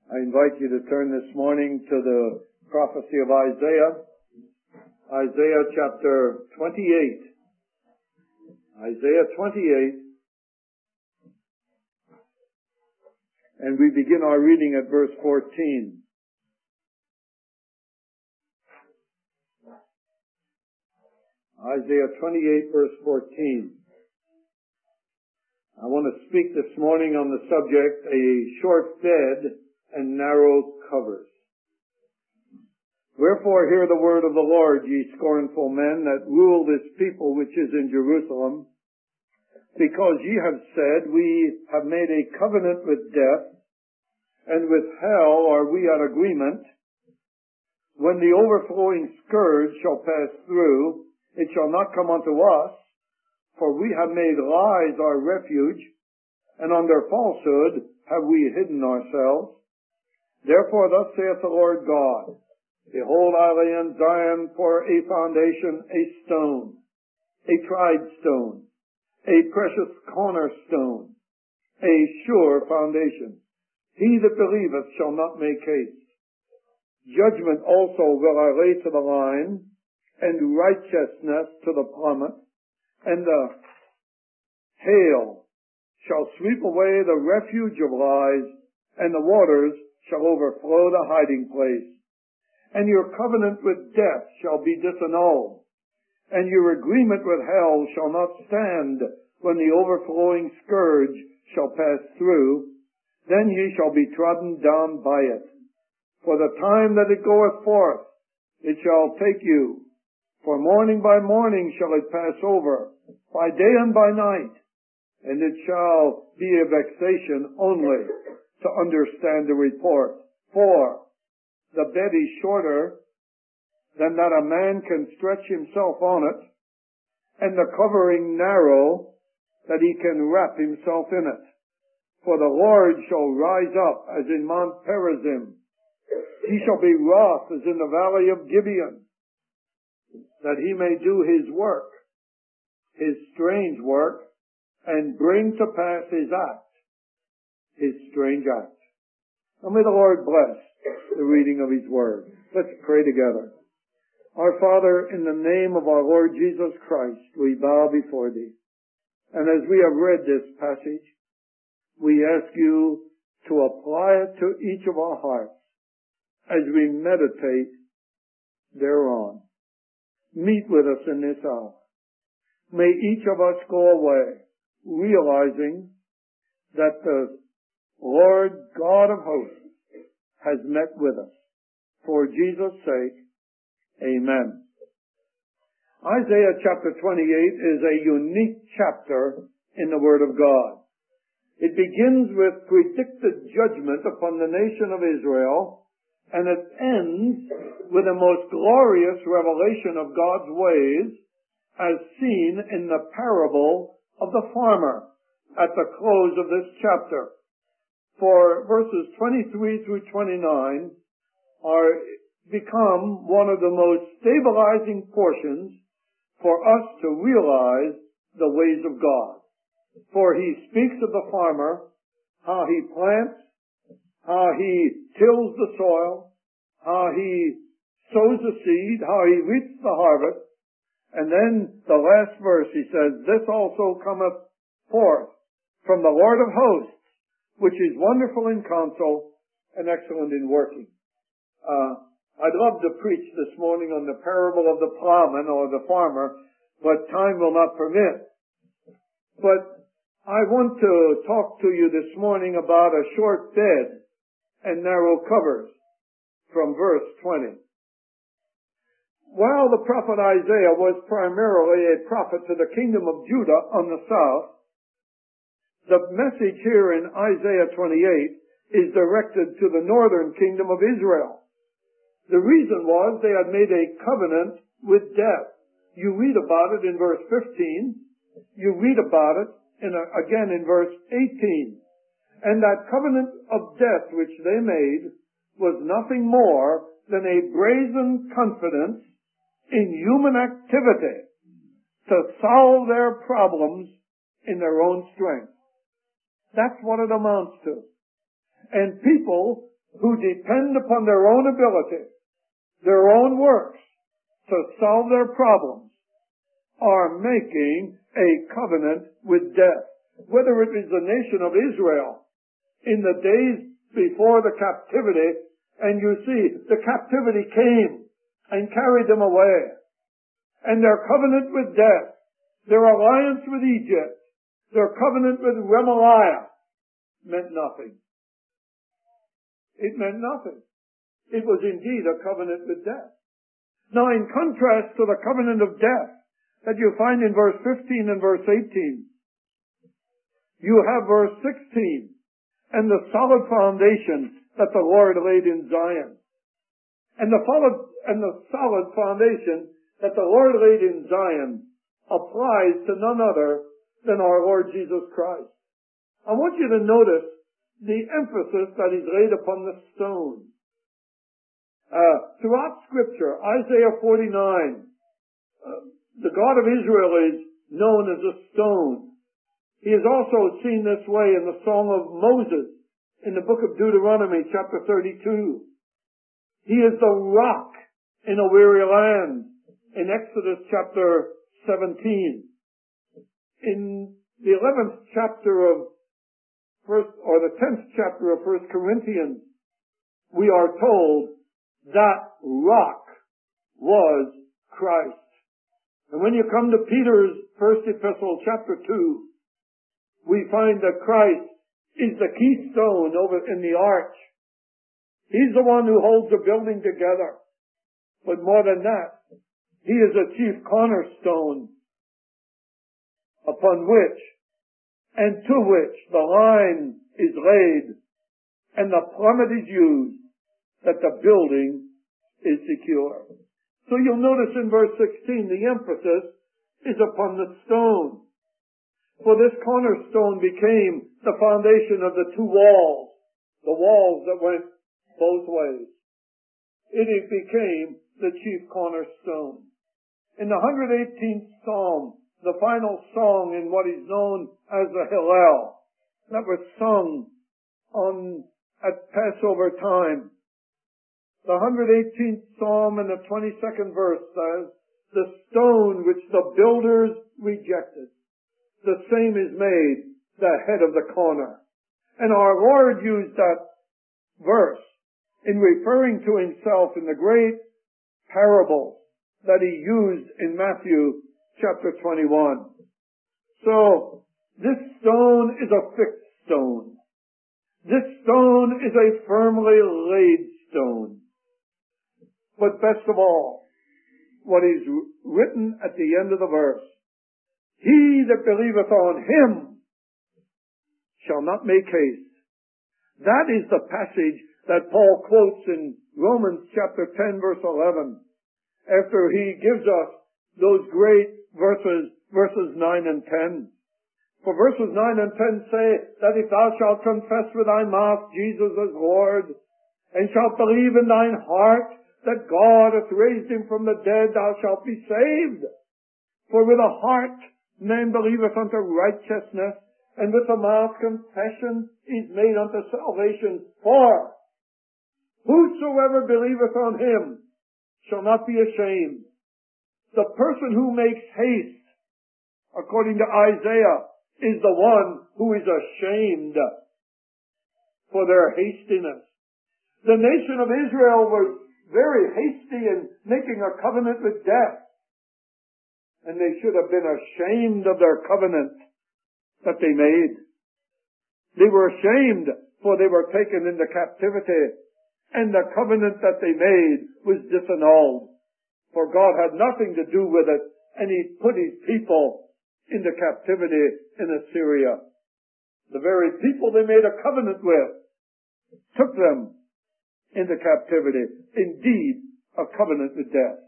I invite you to turn this morning to the prophecy of Isaiah. Isaiah chapter 28. Isaiah 28. And we begin our reading at verse 14. Isaiah 28 verse 14. I want to speak this morning on the subject, a short bed and narrow covers. Wherefore hear the word of the Lord, ye scornful men that rule this people which is in Jerusalem, because ye have said, we have made a covenant with death, and with hell are we at agreement. When the overflowing scourge shall pass through, it shall not come unto us, for we have made lies our refuge, and under falsehood have we hidden ourselves. Therefore thus saith the Lord God, Behold, I lay in Zion for a foundation, a stone, a tried stone, a precious cornerstone, a sure foundation. He that believeth shall not make haste. Judgment also will I lay to the line, and righteousness to the plummet, and the hail shall sweep away the refuge of lies, and the waters shall overflow the hiding place. And your covenant with death shall be disannulled, and your agreement with hell shall not stand when the overflowing scourge shall pass through. Then ye shall be trodden down by it. For the time that it goeth forth, it shall take you. For morning by morning shall it pass over, by day and by night. And it shall be a vexation only to understand the report. For the bed is shorter than that a man can stretch himself on it, and the covering narrow that he can wrap himself in it. For the Lord shall rise up as in Mount Perazim. He shall be wroth as in the valley of Gibeon, that he may do his work, his strange work, and bring to pass his act, his strange act. And may the Lord bless the reading of his word. Let's pray together. Our Father, in the name of our Lord Jesus Christ, we bow before thee. And as we have read this passage, we ask you to apply it to each of our hearts as we meditate thereon. Meet with us in this hour. May each of us go away realizing that the Lord God of hosts has met with us. For Jesus' sake, amen. Isaiah chapter 28 is a unique chapter in the Word of God. It begins with predicted judgment upon the nation of Israel, and it ends with the most glorious revelation of God's ways as seen in the parable of the farmer at the close of this chapter. For verses 23 through 29 become one of the most stabilizing portions for us to realize the ways of God. For he speaks of the farmer, how he plants, how he tills the soil, how he sows the seed, how he reaps the harvest. And then the last verse he says, This also cometh forth from the Lord of hosts, which is wonderful in counsel and excellent in working. I'd love to preach this morning on the parable of the plowman or the farmer, but time will not permit. But I want to talk to you this morning about a short bed and narrow covers from verse 20. While the prophet Isaiah was primarily a prophet to the kingdom of Judah on the south, the message here in Isaiah 28 is directed to the northern kingdom of Israel. The reason was they had made a covenant with death. You read about it in verse 15. You read about it again in verse 18. And that covenant of death which they made was nothing more than a brazen confidence in human activity to solve their problems in their own strength. That's what it amounts to. And people who depend upon their own ability, their own works, to solve their problems, are making a covenant with death. Whether it is the nation of Israel in the days before the captivity, and you see the captivity came and carried them away, and their covenant with death, their alliance with Egypt, their covenant with Remaliah meant nothing. It meant nothing. It was indeed a covenant with death. Now, in contrast to the covenant of death that you find in verse 15 and verse 18, you have verse 16 and the solid foundation that the Lord laid in Zion. And the solid foundation that the Lord laid in Zion applies to none other than our Lord Jesus Christ. I want you to notice the emphasis that is laid upon the stone. Throughout Scripture, Isaiah 49, the God of Israel is known as a stone. He is also seen this way in the Song of Moses in the book of Deuteronomy, chapter 32. He is the rock in a weary land in Exodus chapter 17. In the 11th chapter of the 10th chapter of 1 Corinthians, we are told that rock was Christ. And when you come to Peter's first epistle, chapter 2, we find that Christ is the keystone over in the arch. He's the one who holds the building together. But more than that, He is a chief cornerstone upon which and to which the line is laid and the plummet is used that the building is secure. So you'll notice in verse 16 the emphasis is upon the stone. For this cornerstone became the foundation of the two walls, the walls that went both ways. It became the chief cornerstone. In the 118th Psalm, the final song in what is known as the Hallel, that was sung at Passover time, the 118th Psalm and the 22nd verse says, "The stone which the builders rejected, the same is made the head of the corner." And our Lord used that verse in referring to Himself in the great parable that He used in Matthew chapter 21. So, this stone is a fixed stone. This stone is a firmly laid stone. But best of all, what is written at the end of the verse, "He that believeth on Him shall not make haste." That is the passage that Paul quotes in Romans chapter 10 verse 11, after he gives us those great verses 9 and 10. For verses 9 and 10 say that if thou shalt confess with thy mouth Jesus as Lord, and shalt believe in thine heart that God hath raised Him from the dead, thou shalt be saved. For with the heart man believeth unto righteousness, and with the mouth confession is made unto salvation. For whosoever believeth on Him shall not be ashamed. The person who makes haste, according to Isaiah, is the one who is ashamed for their hastiness. The nation of Israel was very hasty in making a covenant with death, and they should have been ashamed of their covenant that they made. They were ashamed, for they were taken into captivity, and the covenant that they made was disannulled. For God had nothing to do with it, and He put His people into captivity in Assyria. The very people they made a covenant with took them into captivity. Indeed, a covenant with death.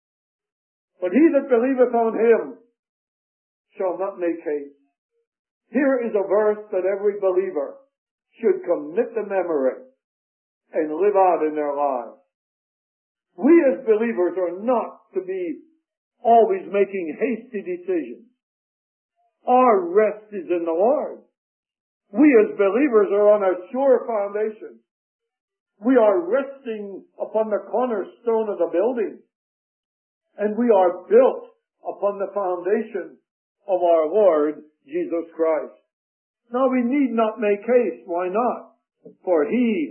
But he that believeth on Him shall not make haste. Here is a verse that every believer should commit to memory and live out in their lives. We as believers are not to be always making hasty decisions. Our rest is in the Lord. We as believers are on a sure foundation. We are resting upon the cornerstone of the building. And we are built upon the foundation of our Lord Jesus Christ. Now we need not make haste. Why not? For He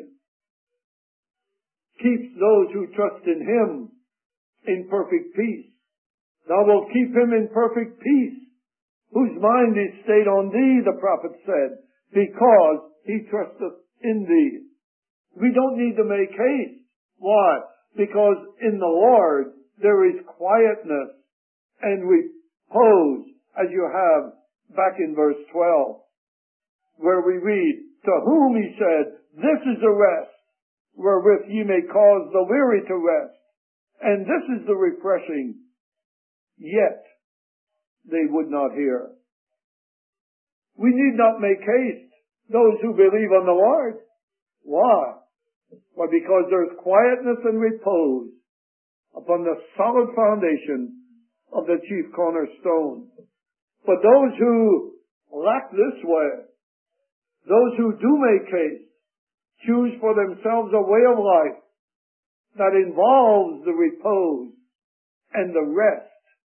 keeps those who trust in Him in perfect peace. Thou wilt keep him in perfect peace, whose mind is stayed on Thee, the prophet said, because he trusteth in Thee. We don't need to make haste. Why? Because in the Lord there is quietness and repose, as you have back in verse 12, where we read, to whom He said, this is the rest, wherewith ye may cause the weary to rest, and this is the refreshing. Yet they would not hear. We need not make haste, those who believe on the Lord. Why? Why, because there's quietness and repose upon the solid foundation of the chief cornerstone. But those who lack this way, those who do make haste, choose for themselves a way of life that involves the repose and the rest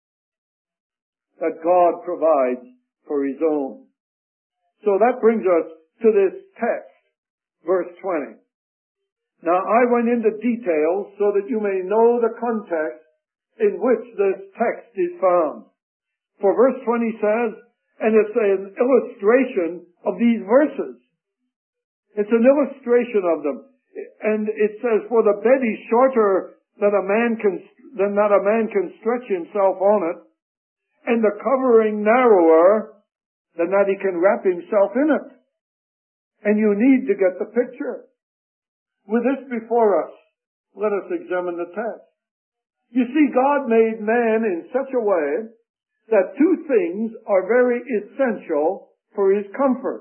that God provides for His own. So that brings us to this text, verse 20. Now I went into details so that you may know the context in which this text is found. For verse 20 says, and it's an illustration of these verses. It's an illustration of them. And it says, for the bed is shorter than a man can stretch himself on it, and the covering narrower than that he can wrap himself in it. And you need to get the picture. With this before us, let us examine the text. You see, God made man in such a way that two things are very essential for his comfort.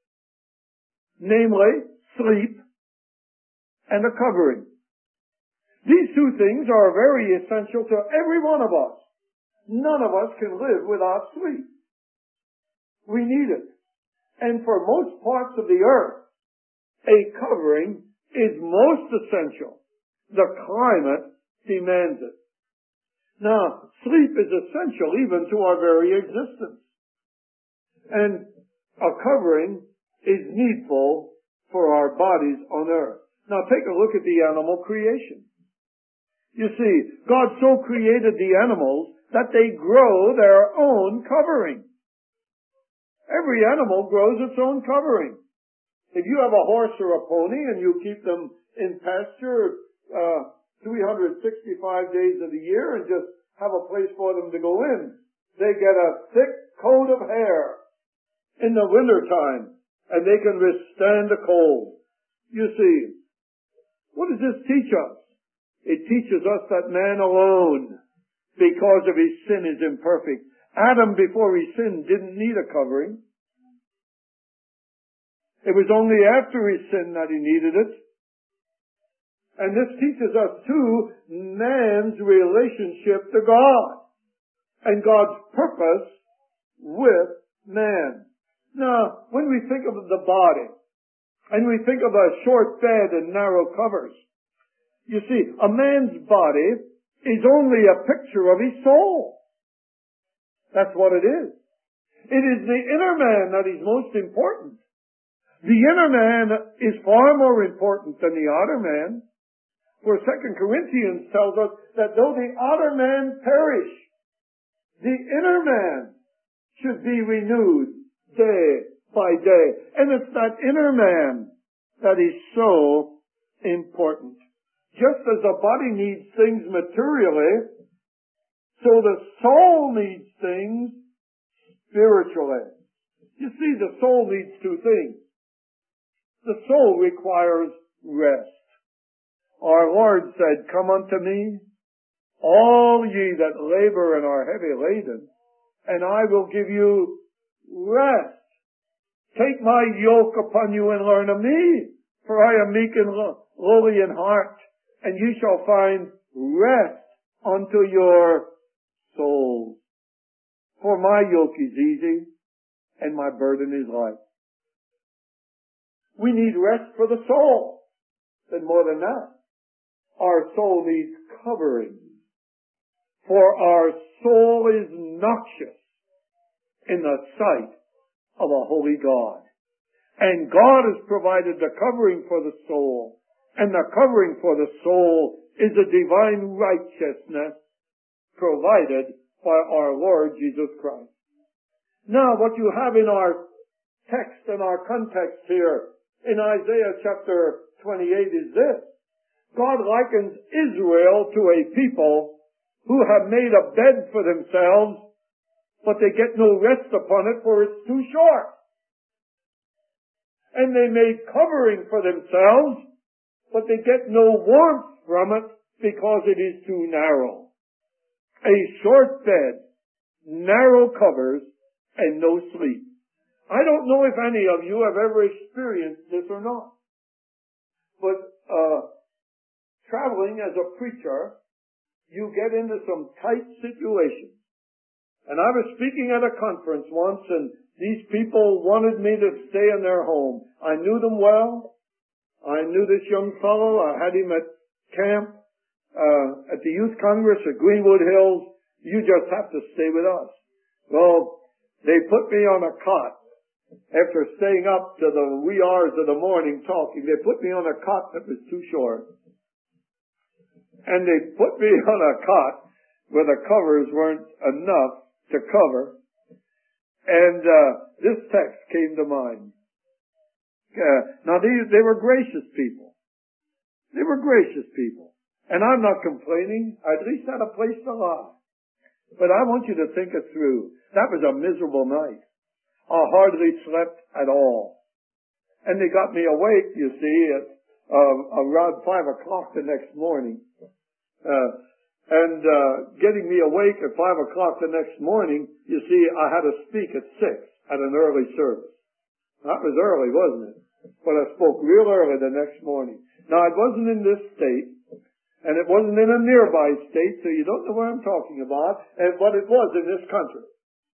Namely, sleep and a covering. These two things are very essential to every one of us. None of us can live without sleep. We need it. And for most parts of the earth, a covering is most essential. The climate demands it. Now, sleep is essential even to our very existence. And a covering is needful for our bodies on earth. Now take a look at the animal creation. You see, God so created the animals that they grow their own covering. Every animal grows its own covering. If you have a horse or a pony and you keep them in pasture 365 days of the year and just have a place for them to go in, they get a thick coat of hair in the wintertime and they can withstand the cold. You see, what does this teach us? It teaches us that man alone, because of his sin, is imperfect. Adam, before he sinned, didn't need a covering. It was only after his sin that he needed it. And this teaches us, too, man's relationship to God and God's purpose with man. Now, when we think of the body, and we think of a short bed and narrow covers, you see, a man's body is only a picture of his soul. That's what it is. It is the inner man that is most important. The inner man is far more important than the outer man. For 2 Corinthians tells us that though the outer man perish, the inner man should be renewed day by day. And it's that inner man that is so important. Just as the body needs things materially, so the soul needs things spiritually. You see, the soul needs two things. The soul requires rest. Our Lord said, come unto me, all ye that labor and are heavy laden, and I will give you rest. Take my yoke upon you and learn of me, for I am meek and lowly in heart, and ye shall find rest unto your souls. For my yoke is easy, and my burden is light. We need rest for the soul. then more than that, our soul needs covering. For our soul is noxious in the sight of a holy God. And God has provided the covering for the soul. And the covering for the soul is a divine righteousness provided by our Lord Jesus Christ. Now, what you have in our text and our context here in Isaiah chapter 28 is this. God likens Israel to a people who have made a bed for themselves, but they get no rest upon it, for it's too short. And they made covering for themselves, but they get no warmth from it because it is too narrow. A short bed, narrow covers, and no sleep. I don't know if any of you have ever experienced this or not. But traveling as a preacher, you get into some tight situations. And I was speaking at a conference once, and these people wanted me to stay in their home. I knew them well. I knew this young fellow. I had him at camp, at the Youth Congress at Greenwood Hills. You just have to stay with us. Well, they put me on a cot. After staying up to the wee hours of the morning talking, they put me on a cot that was too short. And they put me on a cot where the covers weren't enough to cover. And this text came to mind. Now, they were gracious people. They were gracious people. And I'm not complaining. I at least had a place to lie. But I want you to think it through. That was a miserable night. I hardly slept at all. And they got me awake, you see, at around 5 o'clock the next morning. Getting me awake at 5 o'clock the next morning, you see, I had to speak at 6 at an early service. That was early, wasn't it? But I spoke real early the next morning. Now, it wasn't in this state, and it wasn't in a nearby state, so you don't know what I'm talking about, but it was in this country.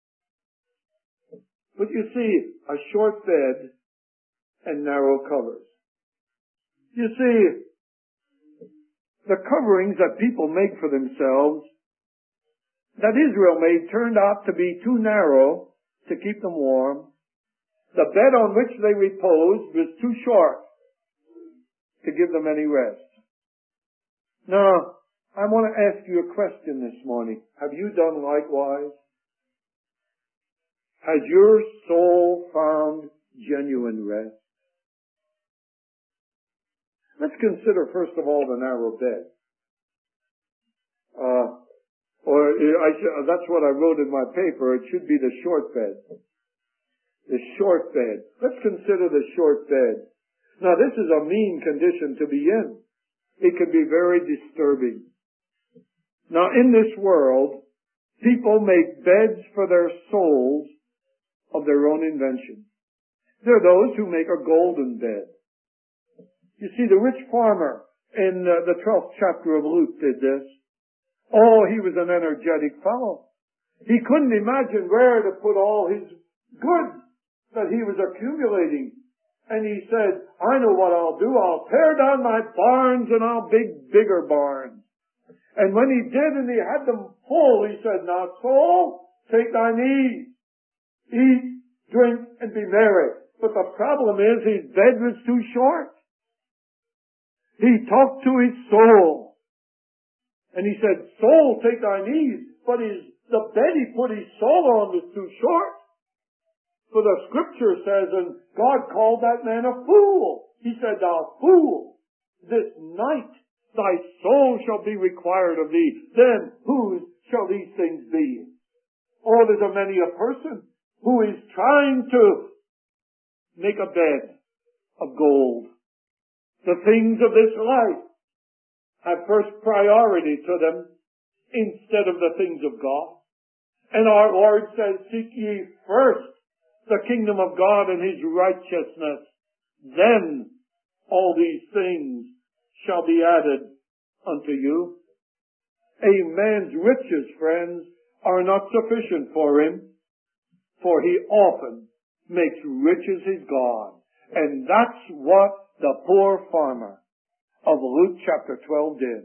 But you see, a short bed and narrow covers. You see, the coverings that people make for themselves, that Israel made, turned out to be too narrow to keep them warm. The bed on which they reposed was too short to give them any rest. Now, I want to ask you a question this morning. Have you done likewise? Has your soul found genuine rest? Let's consider first of all the narrow bed. That's what I wrote in my paper. It should be the short bed. The short bed. Let's consider the short bed. Now, this is a mean condition to be in. It can be very disturbing. Now, in this world, people make beds for their souls of their own invention. There are those who make a golden bed. You see, the rich farmer in the 12th chapter of Luke did this. Oh, he was an energetic fellow. He couldn't imagine where to put all his goods that he was accumulating. And he said, I know what I'll do. I'll tear down my barns and I'll build bigger barns. And when he did and he had them full, he said, now soul, take thine ease. Eat, drink, and be merry. But the problem is his bed was too short. He talked to his soul. And he said, soul, take thine ease. But the bed he put his soul on was too short. For the scripture says, and God called that man a fool. He said, thou fool, this night thy soul shall be required of thee. Then whose shall these things be? Oh, there's a many a person who is trying to make a bed of gold. The things of this life have first priority to them instead of the things of God. And our Lord says, seek ye first the kingdom of God and his righteousness. Then all these things shall be added unto you. A man's riches, friends, are not sufficient for him, for he often makes riches his God. And that's what the poor farmer of Luke chapter 12 did.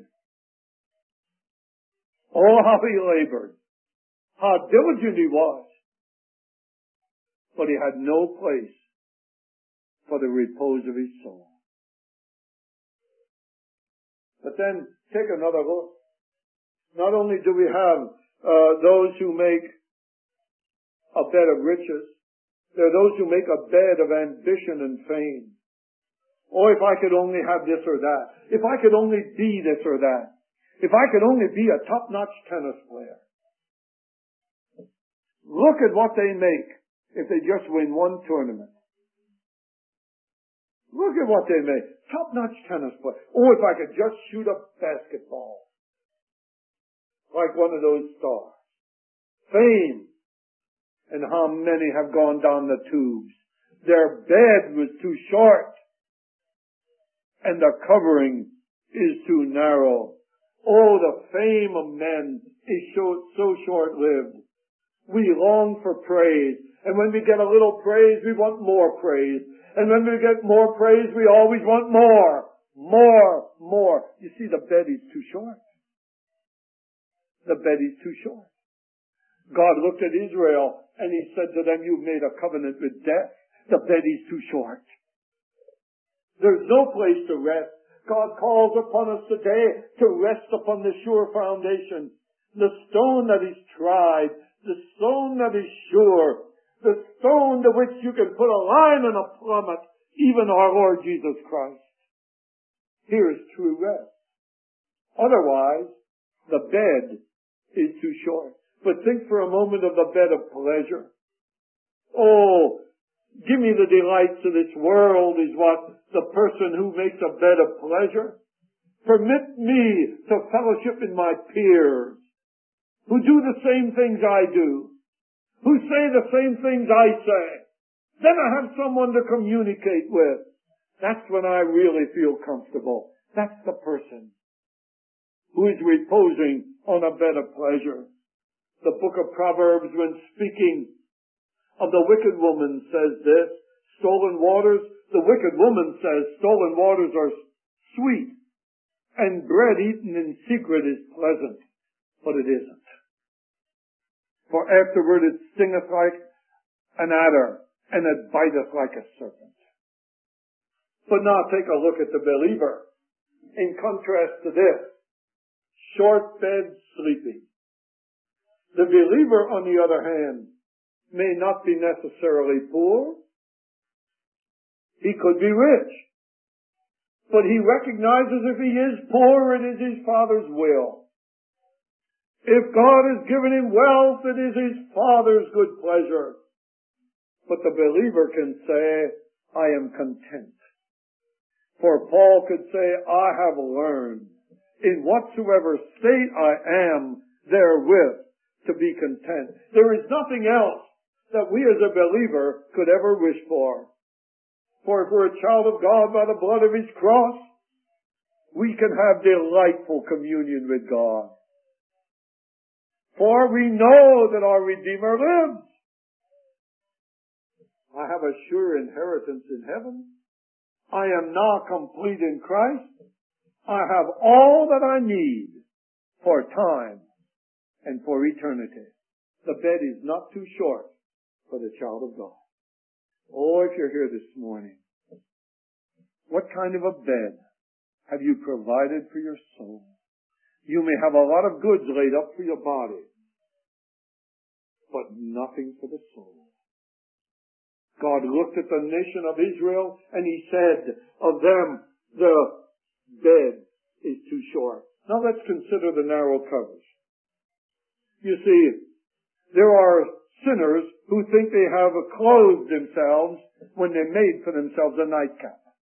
Oh, how he labored. How diligent he was. But he had no place for the repose of his soul. But then, take another look. Not only do we have those who make a bed of riches, there are those who make a bed of ambition and fame. Oh, if I could only have this or that. If I could only be this or that. If I could only be a top-notch tennis player. Look at what they make if they just win one tournament. Look at what they make. Top-notch tennis player. Oh, if I could just shoot a basketball. Like one of those stars. Fame. And how many have gone down the tubes. Their bed was too short. And the covering is too narrow. Oh, the fame of men is so short-lived. We long for praise. And when we get a little praise, we want more praise. And when we get more praise, we always want more. More. You see, the bed is too short. The bed is too short. God looked at Israel and he said to them, you've made a covenant with death. The bed is too short. There's no place to rest. God calls upon us today to rest upon the sure foundation. The stone that is tried. The stone that is sure. The stone to which you can put a line and a plummet. Even our Lord Jesus Christ. Here is true rest. Otherwise, the bed is too short. But think for a moment of the bed of pleasure. Oh, give me the delights of this world is what the person who makes a bed of pleasure. Permit me to fellowship in my peers who do the same things I do, who say the same things I say. Then I have someone to communicate with. That's when I really feel comfortable. That's the person who is reposing on a bed of pleasure. The book of Proverbs, when speaking of the wicked woman, says this, stolen waters, the wicked woman says, stolen waters are sweet, and bread eaten in secret is pleasant, but it isn't. For afterward it stingeth like an adder, and it biteth like a serpent. But now take a look at the believer, in contrast to this, short bed sleeping. The believer, on the other hand, may not be necessarily poor. He could be rich. But he recognizes if he is poor, it is his Father's will. If God has given him wealth, it is his Father's good pleasure. But the believer can say, I am content. For Paul could say, I have learned in whatsoever state I am therewith to be content. There is nothing else that we as a believer could ever wish for. For if we're a child of God by the blood of his cross, we can have delightful communion with God. For we know that our Redeemer lives. I have a sure inheritance in heaven. I am now complete in Christ. I have all that I need for time and for eternity. The bed is not too short for the child of God. Oh, if you're here this morning, what kind of a bed have you provided for your soul? You may have a lot of goods laid up for your body, but nothing for the soul. God looked at the nation of Israel and he said of them, the bed is too short. Now let's consider the narrow covers. You see, there are sinners who think they have clothed themselves when they made for themselves a nightcap.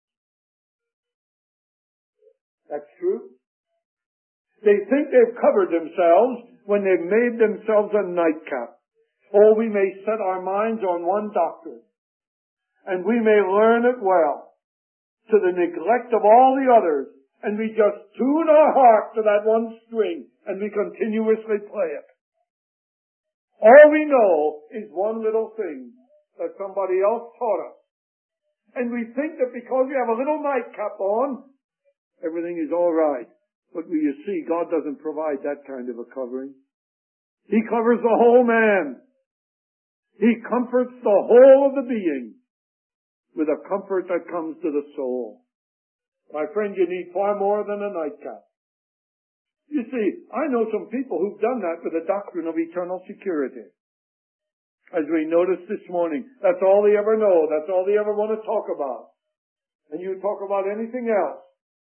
That's true. They think they've covered themselves when they've made themselves a nightcap. Or we may set our minds on one doctrine, and we may learn it well, to the neglect of all the others, and we just tune our heart to that one string, and we continuously play it. All we know is one little thing that somebody else taught us. And we think that because we have a little nightcap on, Everything is all right. But you see, God doesn't provide that kind of a covering. He covers the whole man. He comforts the whole of the being with a comfort that comes to the soul. My friend, you need far more than a nightcap. You see, I know some people who've done that with the doctrine of eternal security. As we noticed this morning, that's all they ever know. That's all they ever want to talk about. And you talk about anything else,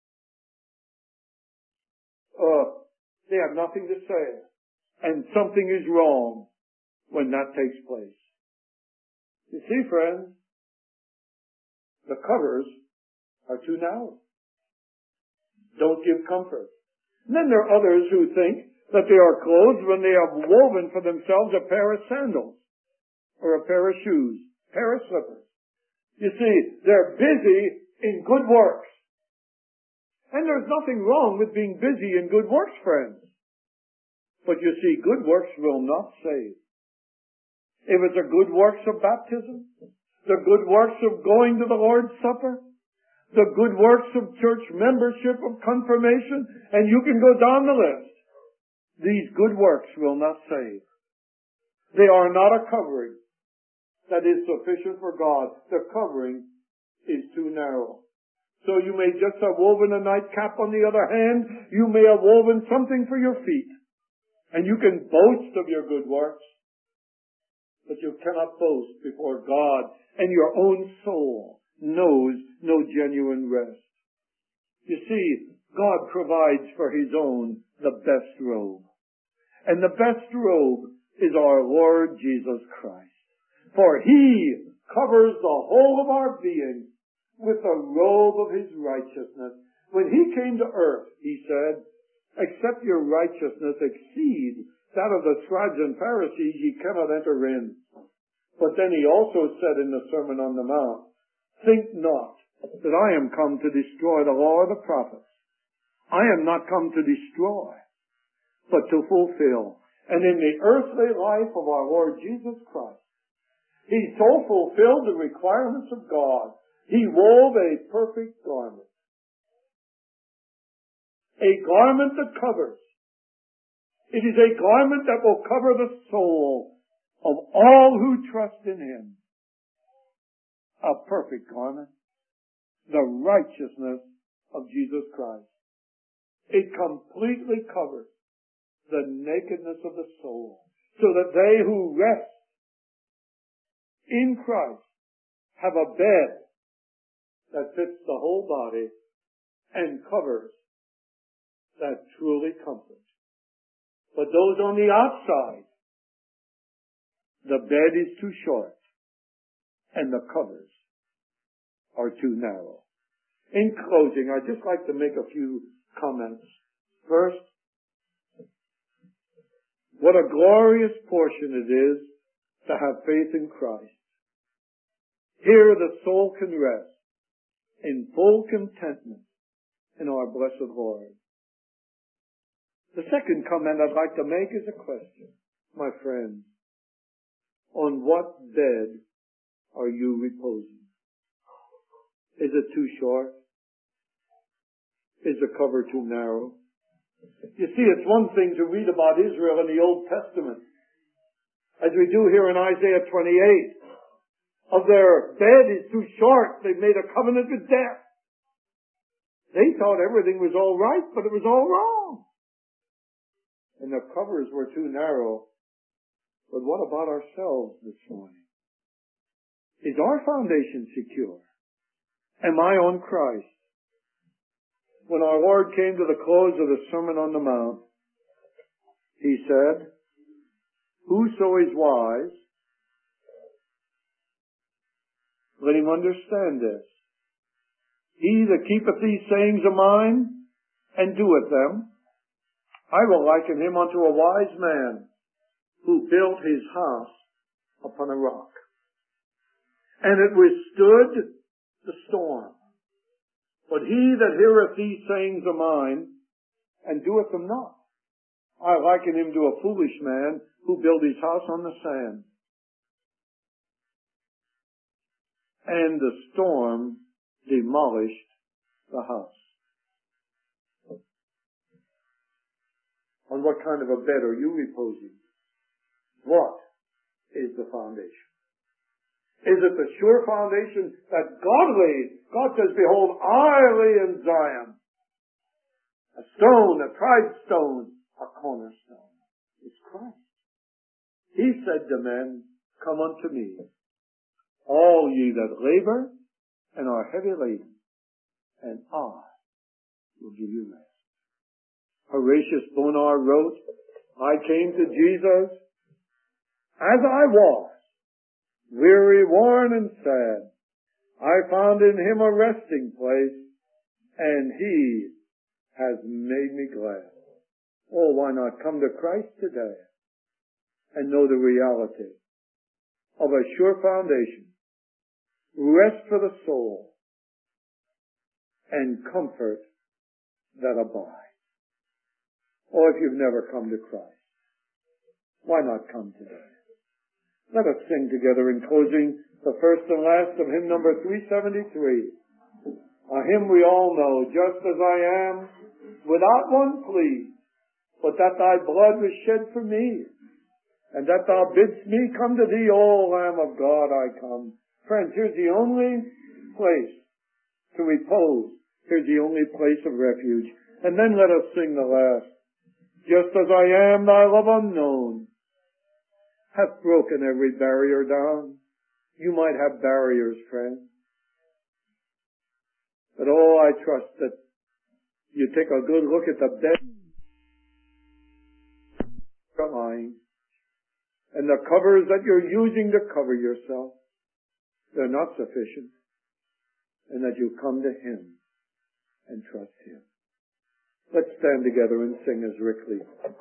they have nothing to say. And something is wrong when that takes place. You see, friends, the covers are too narrow. Don't give comfort. And then there are others who think that they are clothed when they have woven for themselves a pair of sandals or a pair of shoes, a pair of slippers. You see, they're busy in good works. And there's nothing wrong with being busy in good works, friends. But you see, good works will not save. If it's the good works of baptism, the good works of going to the Lord's Supper, the good works of church membership, of confirmation, and you can go down the list. These good works will not save. They are not a covering that is sufficient for God. The covering is too narrow. So you may just have woven a nightcap. On the other hand, you may have woven something for your feet. And you can boast of your good works. But you cannot boast before God, and your own soul knows no genuine rest. You see, God provides for His own the best robe. And the best robe is our Lord Jesus Christ. For He covers the whole of our being with the robe of His righteousness. When He came to earth, He said, except your righteousness exceed that of the scribes and Pharisees, ye cannot enter in. But then He also said in the Sermon on the Mount, think not that I am come to destroy the law or the prophets. I am not come to destroy, but to fulfill. And in the earthly life of our Lord Jesus Christ, He so fulfilled the requirements of God. He wove a perfect garment. A garment that covers. It is a garment that will cover the soul of all who trust in Him. A perfect garment. The righteousness of Jesus Christ. It completely covers the nakedness of the soul, so that they who rest in Christ have a bed that fits the whole body and covers that truly comforts. But those on the outside, the bed is too short and the covers are too narrow. In closing, I'd just like to make a few comments. First, what a glorious portion it is to have faith in Christ. Here the soul can rest in full contentment in our blessed Lord. The second comment I'd like to make is a question. My friends, on what bed are you reposing? Is it too short? Is the cover too narrow? You see, it's one thing to read about Israel in the Old Testament, as we do here in Isaiah 28. Of their bed is too short. They've made a covenant with death. They thought everything was all right, but it was all wrong. And the covers were too narrow. But what about ourselves this morning? Is our foundation secure? Am I on Christ? When our Lord came to the close of the Sermon on the Mount, He said, whoso is wise, let him understand this. He that keepeth these sayings of mine, and doeth them, I will liken him unto a wise man, who built his house upon a rock. And it withstood the storm. But he that heareth these sayings of mine, and doeth them not, I liken him to a foolish man, who built his house on the sand. And the storm demolished the house. On what kind of a bed are you reposing? What is the foundation? Is it the sure foundation that God laid? God says, behold, I lay in Zion a stone, a tried stone, a cornerstone. It's Christ. He said to men, come unto me, all ye that labor and are heavy laden, and I will give you rest. Horatius Bonar wrote, I came to Jesus as I was, weary, worn, and sad. I found in him a resting place, and he has made me glad. Oh, why not come to Christ today and know the reality of a sure foundation, rest for the soul, and comfort that abides. Or if you've never come to Christ, why not come today? Let us sing together in closing the first and last of hymn number 373. A hymn we all know, just as I am, without one plea, but that thy blood was shed for me, and that thou bidst me come to thee, O Lamb of God, I come. Friends, here's the only place to repose. Here's the only place of refuge. And then let us sing the last. Just as I am, thy love unknown hath broken every barrier down. You might have barriers, friend. But oh, I trust that you take a good look at the bed you're lying and the covers that you're using to cover yourself. They're not sufficient. And that you come to him and trust him. Let's stand together and sing as Rick leads.